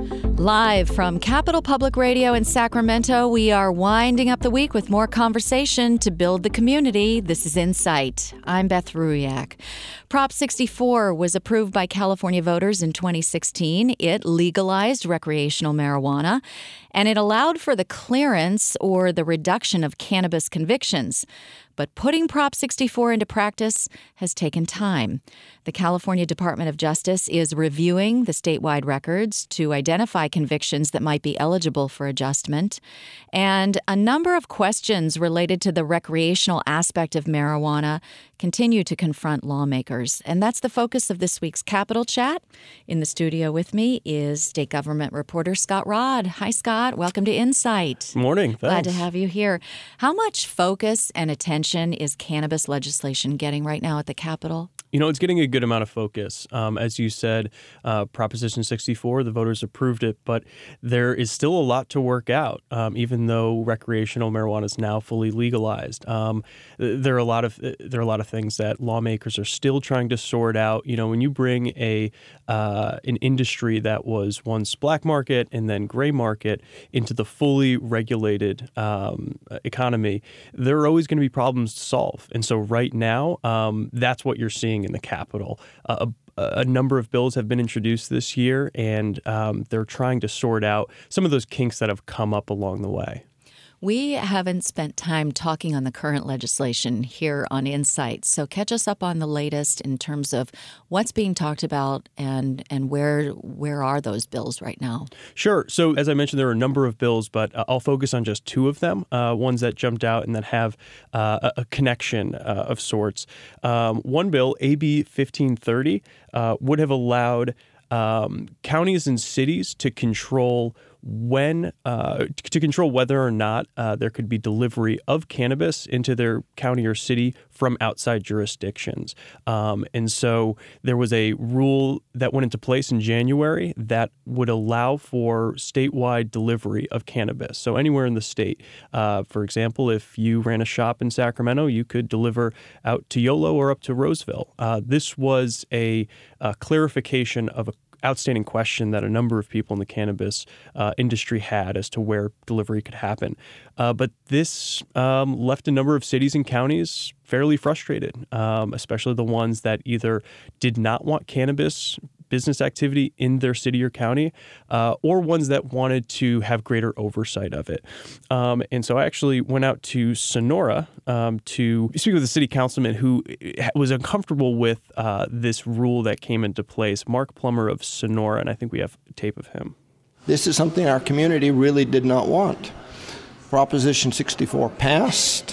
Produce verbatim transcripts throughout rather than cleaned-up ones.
Live from Capital Public Radio in Sacramento, we are winding up the week with more conversation to build the community. This is Insight. I'm Beth Ruyak. Prop sixty-four was approved by California voters in twenty sixteen. It legalized recreational marijuana, and it allowed for the clearance or the reduction of cannabis convictions. But putting Prop sixty-four into practice has taken time. The California Department of Justice is reviewing the statewide records to identify convictions that might be eligible for adjustment. And a number of questions related to the recreational aspect of marijuana continue to confront lawmakers. And that's the focus of this week's Capitol Chat. In the studio with me is state government reporter Scott Rodd. Hi, Scott. Welcome to Insight. Morning. Thanks. Glad to have you here. How much focus and attention is cannabis legislation getting right now at the Capitol? You know, it's getting a good amount of focus. Um, as you said, uh, Proposition sixty-four, the voters approved it, but there is still a lot to work out, um, even though recreational marijuana is now fully legalized. Um, there are a lot of there are a lot of things that lawmakers are still trying to sort out. You know, when you bring a uh, an industry that was once black market and then gray market into the fully regulated um, economy, there are always going to be problems to solve. And so right now, um, that's what you're seeing in the Capitol. Uh, a, a number of bills have been introduced this year, and um, they're trying to sort out some of those kinks that have come up along the way. We haven't spent time talking on the current legislation here on Insight, so catch us up on the latest in terms of what's being talked about and and where where are those bills right now? Sure. So as I mentioned, there are a number of bills, but uh, I'll focus on just two of them, uh, ones that jumped out and that have uh, a, a connection uh, of sorts. Um, one bill, A B fifteen thirty, uh, would have allowed um, counties and cities to control when uh, to control whether or not uh, there could be delivery of cannabis into their county or city from outside jurisdictions. Um, and so there was a rule that went into place in January that would allow for statewide delivery of cannabis. So anywhere in the state. Uh, for example, if you ran a shop in Sacramento, you could deliver out to Yolo or up to Roseville. Uh, this was a, a clarification of a outstanding question that a number of people in the cannabis uh, industry had as to where delivery could happen. Uh, but this um, left a number of cities and counties fairly frustrated, um, especially the ones that either did not want cannabis business activity in their city or county, uh, or ones that wanted to have greater oversight of it. Um, and so I actually went out to Sonora um, to speak with a city councilman who was uncomfortable with uh, this rule that came into place, Mark Plummer of Sonora, and I think we have tape of him. This is something our community really did not want. Proposition sixty-four passed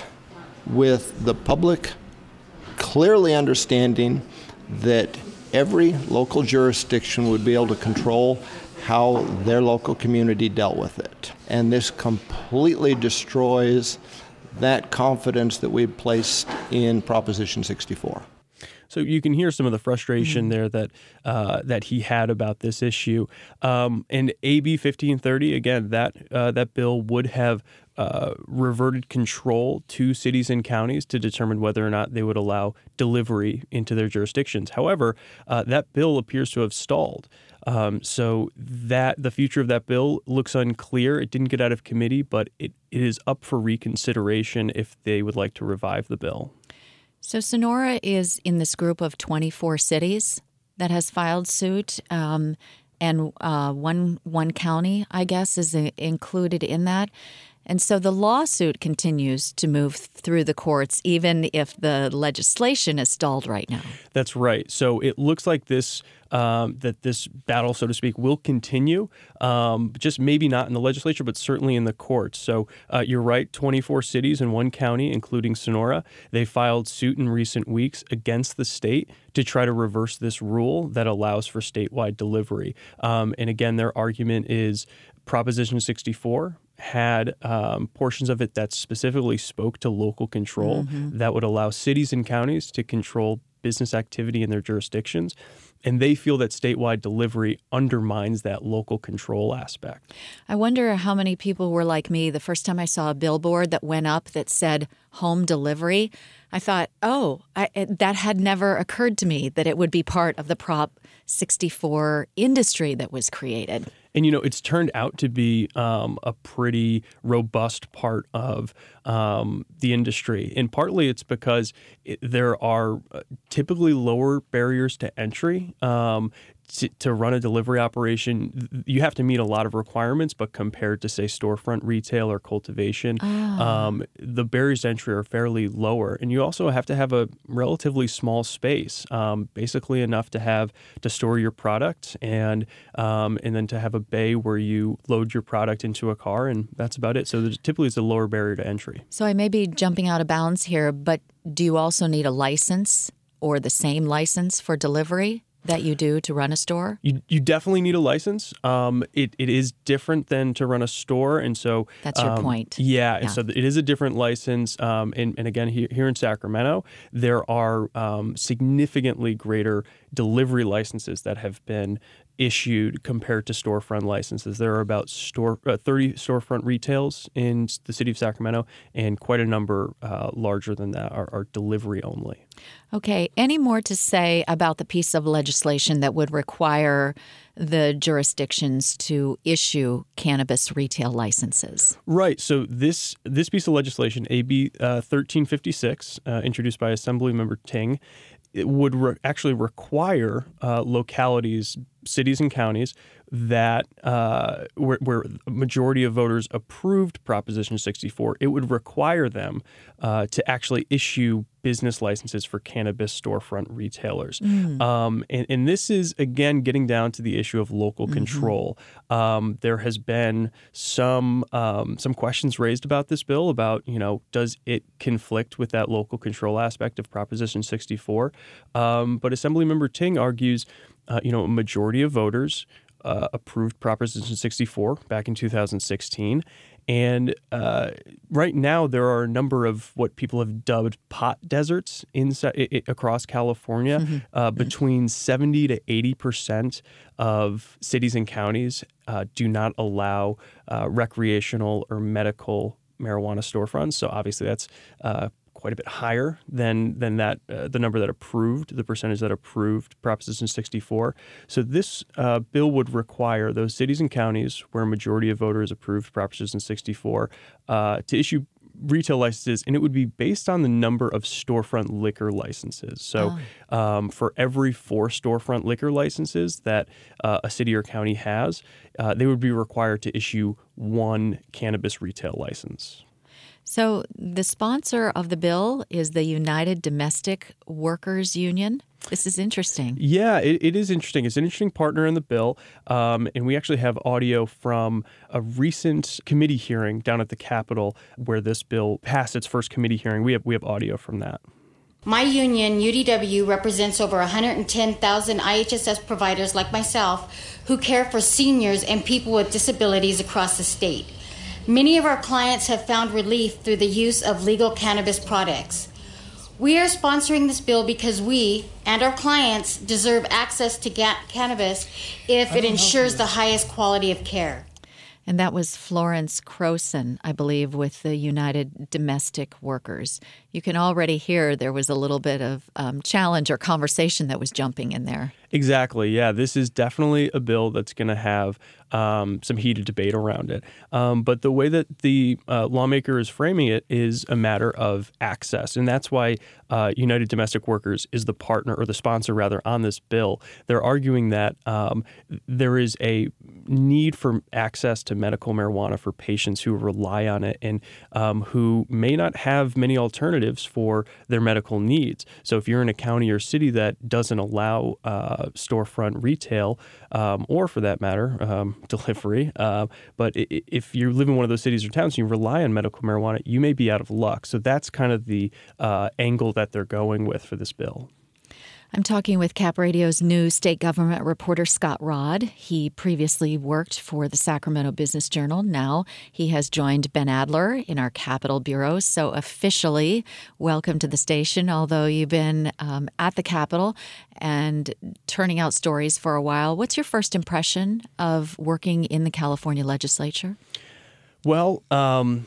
with the public clearly understanding that every local jurisdiction would be able to control how their local community dealt with it. And this completely destroys that confidence that we placed in Proposition sixty-four. So you can hear some of the frustration mm-hmm. there that uh, that he had about this issue. Um, and A B fifteen thirty, again, that uh, that bill would have uh, reverted control to cities and counties to determine whether or not they would allow delivery into their jurisdictions. However, uh, that bill appears to have stalled. Um, so that the future of that bill looks unclear. It didn't get out of committee, but it, it is up for reconsideration if they would like to revive the bill. So Sonora is in this group of twenty-four cities that has filed suit, um, and uh, one one county, I guess, is included in that. And so the lawsuit continues to move through the courts, even if the legislation is stalled right now. That's right. So it looks like this um, that this battle, so to speak, will continue, um, just maybe not in the legislature, but certainly in the courts. So uh, you're right, twenty-four cities in one county, including Sonora, they filed suit in recent weeks against the state to try to reverse this rule that allows for statewide delivery. Um, and again, their argument is Proposition sixty-four had um, portions of it that specifically spoke to local control mm-hmm. that would allow cities and counties to control business activity in their jurisdictions. And they feel that statewide delivery undermines that local control aspect. I wonder how many people were like me the first time I saw a billboard that went up that said home delivery. I thought, oh, I, it, that had never occurred to me that it would be part of the Prop sixty-four industry that was created. And, you know, it's turned out to be um, a pretty robust part of um, the industry. And partly it's because it, there are typically lower barriers to entry. Um, To, to run a delivery operation, you have to meet a lot of requirements, but compared to, say, storefront retail or cultivation, Oh. um, the barriers to entry are fairly lower. And you also have to have a relatively small space, um, basically enough to have to store your product and um, and then to have a bay where you load your product into a car, and that's about it. So there's, typically it's a lower barrier to entry. So I may be jumping out of bounds here, but do you also need a license or the same license for delivery that you do to run a store? You you definitely need a license. Um, it it is different than to run a store, and so That's your um, point. Yeah, and Yeah. so it is a different license. Um, and and again, here, here in Sacramento, there are um, significantly greater delivery licenses that have been issued compared to storefront licenses. There are about store uh, thirty storefront retails in the city of Sacramento, and quite a number uh, larger than that are, are delivery only. Okay. Any more to say about the piece of legislation that would require the jurisdictions to issue cannabis retail licenses? Right. So this this piece of legislation, A B uh, thirteen fifty-six, uh, introduced by Assemblymember Ting, it would re- actually require uh, localities, cities and counties that uh, where, where a majority of voters approved Proposition sixty-four, it would require them uh, to actually issue business licenses for cannabis storefront retailers. Mm. Um, and, and this is, again, getting down to the issue of local mm-hmm. control. Um, there has been some um, some questions raised about this bill about, you know, does it conflict with that local control aspect of Proposition sixty-four? Um, but Assemblymember Ting argues, uh, you know, a majority of voters Uh, approved Proposition sixty-four back in two thousand sixteen. And uh, right now, there are a number of what people have dubbed pot deserts inside, I- I- across California. Mm-hmm. Uh, between seventy to eighty percent of cities and counties uh, do not allow uh, recreational or medical marijuana storefronts. So obviously, that's uh, quite a bit higher than than that uh, the number that approved, the percentage that approved Proposition sixty-four. So this uh, bill would require those cities and counties where a majority of voters approved Proposition sixty-four uh, to issue retail licenses, and it would be based on the number of storefront liquor licenses. So oh. um, for every four storefront liquor licenses that uh, a city or county has, uh, they would be required to issue one cannabis retail license. So the sponsor of the bill is the United Domestic Workers Union. This is interesting. Yeah, it, it is interesting. It's an interesting partner in the bill. Um, and we actually have audio from a recent committee hearing down at the Capitol where this bill passed its first committee hearing. We have we have audio from that. My union, U D W, represents over one hundred ten thousand I H S S providers like myself who care for seniors and people with disabilities across the state. Many of our clients have found relief through the use of legal cannabis products. We are sponsoring this bill because we and our clients deserve access to ga- cannabis if it ensures the highest quality of care. And that was Florence Croson, I believe, with the United Domestic Workers. You can already hear there was a little bit of um, challenge or conversation that was jumping in there. Exactly. Yeah, this is definitely a bill that's going to have um, some heated debate around it. Um, but the way that the uh, lawmaker is framing it is a matter of access. And that's why uh, United Domestic Workers is the partner or the sponsor, rather, on this bill. They're arguing that um, there is a need for access to medical marijuana for patients who rely on it and um, who may not have many alternatives for their medical needs. So if you're in a county or city that doesn't allow uh, storefront retail, um, or for that matter, um, delivery, uh, but if you live in one of those cities or towns and you rely on medical marijuana, you may be out of luck. So that's kind of the uh, angle that they're going with for this bill. I'm talking with Cap Radio's new state government reporter, Scott Rodd. He previously worked for the Sacramento Business Journal. Now he has joined Ben Adler in our Capitol Bureau. So officially, welcome to the station, although you've been um, at the Capitol and turning out stories for a while. What's your first impression of working in the California legislature? Well, um...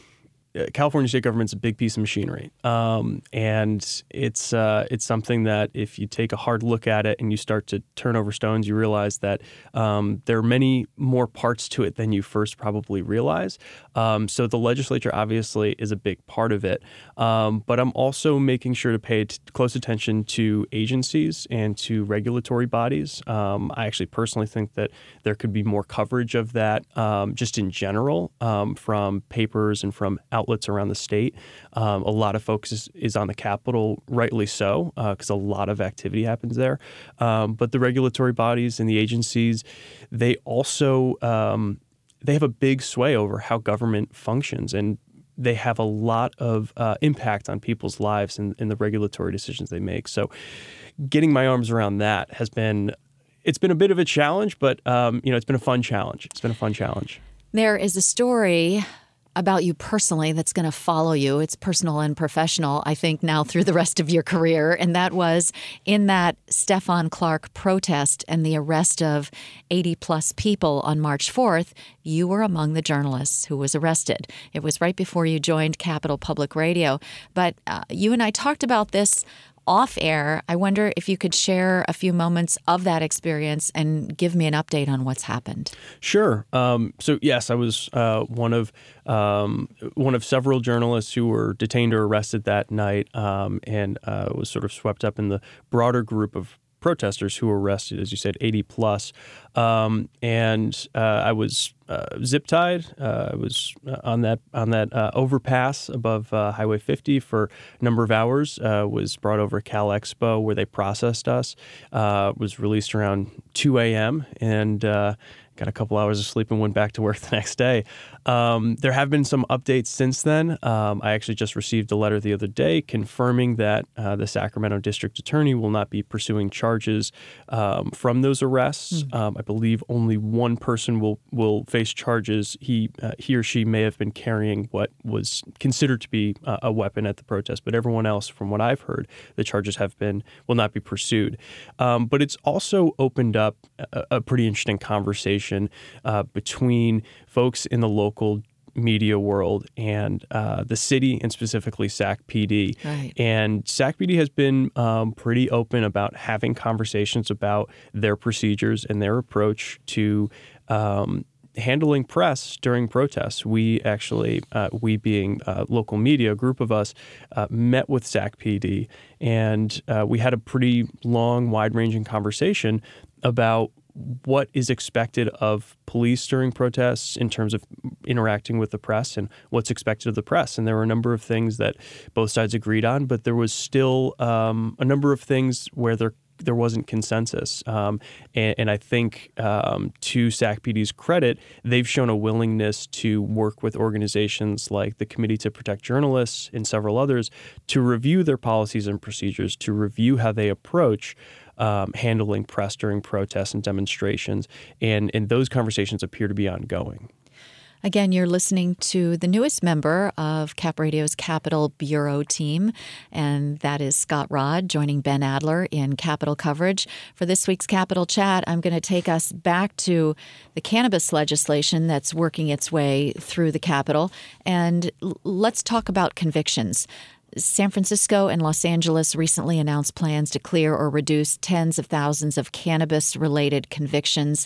California state government's a big piece of machinery, um, and it's uh, it's something that if you take a hard look at it and you start to turn over stones, you realize that um, there are many more parts to it than you first probably realize. Um, so the legislature obviously is a big part of it, um, but I'm also making sure to pay t- close attention to agencies and to regulatory bodies. Um, I actually personally think that there could be more coverage of that um, just in general um, from papers and from outlets around the state. Um, a lot of focus is, is on the Capitol, rightly so, because uh, a lot of activity happens there. Um, but the regulatory bodies and the agencies, they also um, they have a big sway over how government functions, and they have a lot of uh, impact on people's lives and, and the regulatory decisions they make. So getting my arms around that has been, it's been a bit of a challenge, but um, you know, it's been a fun challenge. It's been a fun challenge. There is a story about you personally that's going to follow you. It's personal and professional, I think, now through the rest of your career. And that was in that Stephon Clark protest and the arrest of eighty plus people on March fourth, you were among the journalists who was arrested. It was right before you joined Capital Public Radio. But uh, you and I talked about this off air. I wonder if you could share a few moments of that experience and give me an update on what's happened. Sure. Um, so yes, I was uh, one of um, one of several journalists who were detained or arrested that night, um, and uh, was sort of swept up in the broader group of protesters who were arrested, as you said, eighty plus. Um, and uh, I was uh, zip tied. Uh, I was on that on that uh, overpass above uh, Highway fifty for a number of hours. Uh, was brought over Cal Expo where they processed us. Uh, was released around two a.m. and uh, got a couple hours of sleep and went back to work the next day. Um, there have been some updates since then. Um, I actually just received a letter the other day confirming that uh, the Sacramento District Attorney will not be pursuing charges um, from those arrests. Mm. Um, I believe only one person will will face charges. He uh, he or she may have been carrying what was considered to be uh, a weapon at the protest, but everyone else, from what I've heard, the charges have been will not be pursued. Um, but it's also opened up a, a pretty interesting conversation uh, between folks in the local media world and uh, the city, and specifically S A C P D. Right. And S A C P D has been um, pretty open about having conversations about their procedures and their approach to um, handling press during protests. We actually, uh, we being uh, local media, a group of us, uh, met with S A C P D, and uh, we had a pretty long, wide-ranging conversation about what is expected of police during protests in terms of interacting with the press and what's expected of the press. And there were a number of things that both sides agreed on, but there was still um, a number of things where there there wasn't consensus. Um, and, and I think um, to S A C P D's credit, they've shown a willingness to work with organizations like the Committee to Protect Journalists and several others to review their policies and procedures, to review how they approach Um, handling press during protests and demonstrations, and, and those conversations appear to be ongoing. Again, you're listening to the newest member of Cap Radio's Capitol Bureau team, and that is Scott Rodd, joining Ben Adler in Capitol coverage. For this week's Capitol Chat, I'm going to take us back to the cannabis legislation that's working its way through the Capitol, and l- let's talk about convictions. San Francisco and Los Angeles recently announced plans to clear or reduce tens of thousands of cannabis-related convictions.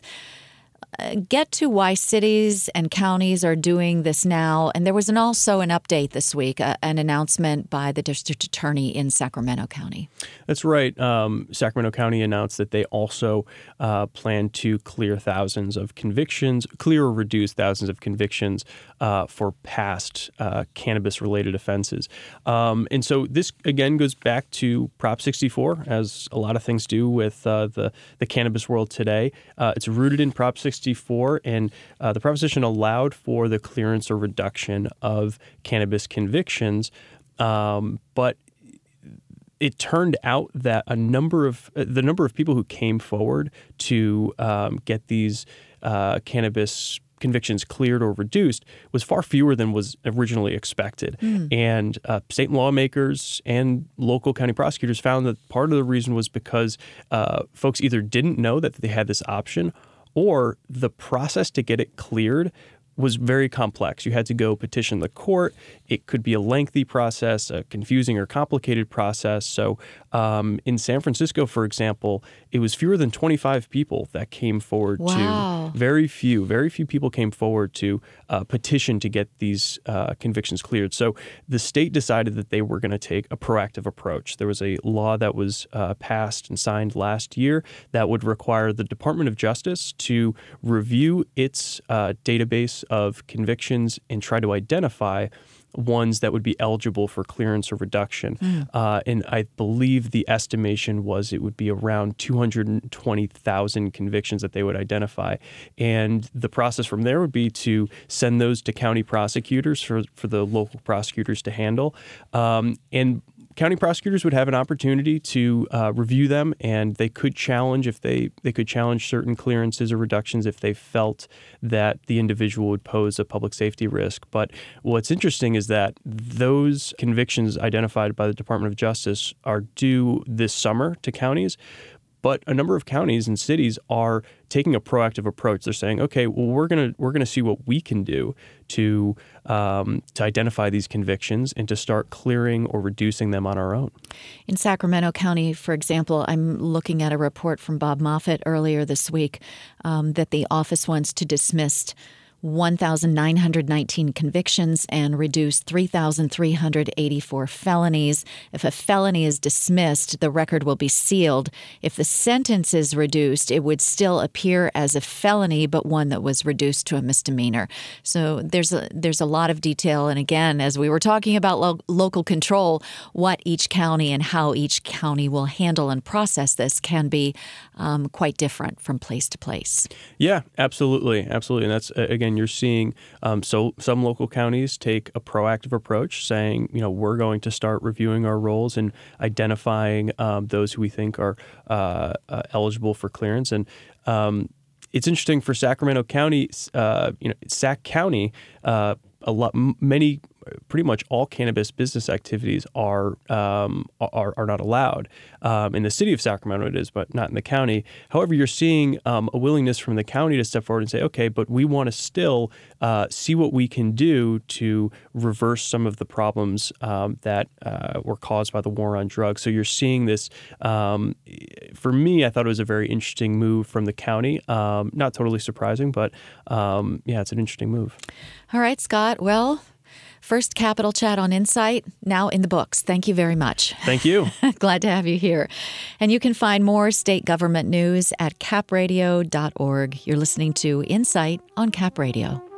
Uh, get to why cities and counties are doing this now. And there was an, also an update this week, uh, an announcement by the district attorney in Sacramento County. That's right. Um, Sacramento County announced that they also uh, plan to clear thousands of convictions, clear or reduce thousands of convictions uh, for past uh, cannabis-related offenses. Um, and so this, again, goes back to Prop sixty-four, as a lot of things do with uh, the, the cannabis world today. Uh, it's rooted in Prop sixty-four, and uh, the proposition allowed for the clearance or reduction of cannabis convictions, um, but it turned out that a number of uh, the number of people who came forward to um, get these uh, cannabis convictions cleared or reduced was far fewer than was originally expected. Mm. And uh, state lawmakers and local county prosecutors found that part of the reason was because uh, folks either didn't know that they had this option, or the process to get it cleared was very complex. You had to go petition the court. It could be a lengthy process, a confusing or complicated process. So um, in San Francisco, for example, it was fewer than twenty-five people that came forward Wow. to, very few, very few people came forward to uh, petition to get these uh, convictions cleared. So the state decided that they were going to take a proactive approach. There was a law that was uh, passed and signed last year that would require the Department of Justice to review its uh, database of convictions and try to identify ones that would be eligible for clearance or reduction. Mm. Uh, and I believe the estimation was it would be around two hundred twenty thousand convictions that they would identify. And the process from there would be to send those to county prosecutors for, for the local prosecutors to handle. Um, and county prosecutors would have an opportunity to uh, review them, and they could challenge if they they could challenge certain clearances or reductions if they felt that the individual would pose a public safety risk. But what's interesting is that those convictions identified by the Department of Justice are due this summer to counties. But a number of counties and cities are taking a proactive approach. They're saying, okay, well, we're gonna we're gonna see what we can do to um, to identify these convictions and to start clearing or reducing them on our own. In Sacramento County, for example, I'm looking at a report from Bob Moffett earlier this week um, that the office wants to dismiss one thousand nine hundred nineteen convictions and reduce three thousand three hundred eighty-four felonies. If a felony is dismissed, the record will be sealed. If the sentence is reduced, it would still appear as a felony, but one that was reduced to a misdemeanor. So there's a, there's a lot of detail. And again, as we were talking about lo- local control, what each county and how each county will handle and process this can be um, quite different from place to place. Yeah, absolutely. Absolutely. And that's, again, you're seeing um, so some local counties take a proactive approach, saying, you know, we're going to start reviewing our roles and identifying um, those who we think are uh, uh, eligible for clearance. And um, it's interesting for Sacramento County, uh, you know, Sac County, uh, a lot, m- many. pretty much all cannabis business activities are um, are, are not allowed. Um, in the city of Sacramento it is, but not in the county. However, you're seeing um, a willingness from the county to step forward and say, okay, but we want to still uh, see what we can do to reverse some of the problems um, that uh, were caused by the war on drugs. So you're seeing this, um, for me, I thought it was a very interesting move from the county. Um, not totally surprising, but um, yeah, it's an interesting move. All right, Scott. Well, first Capital Chat on Insight, now in the books. Thank you very much. Thank you. Glad to have you here. And you can find more state government news at cap radio dot org. You're listening to Insight on Cap Radio.